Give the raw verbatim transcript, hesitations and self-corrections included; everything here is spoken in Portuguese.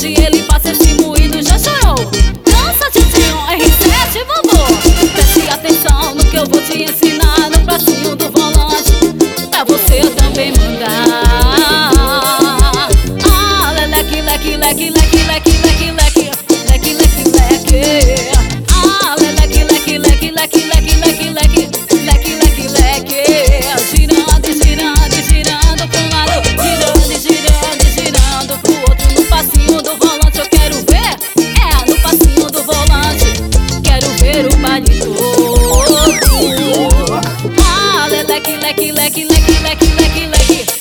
onde ele passa esse moído já chorou. Dança, tiozinho, R sete, vovô. Preste atenção no que eu vou te ensinar no bracinho do volante, pra você também mandar. Ah, leleque, leque, leque, leque, leque, leque, leque, leque, leque, leque. Ah, leleque, leque, leque, leque, leque, leque, leque, leque, leque, leque. Girando, girando, girando pra um lado, girando, girando, girando pro outro. No passinho do volante eu quero ver, é, no passinho do volante quero ver o baile todo. Ah, leleque, leque, leque, leque, leque, leque, leque.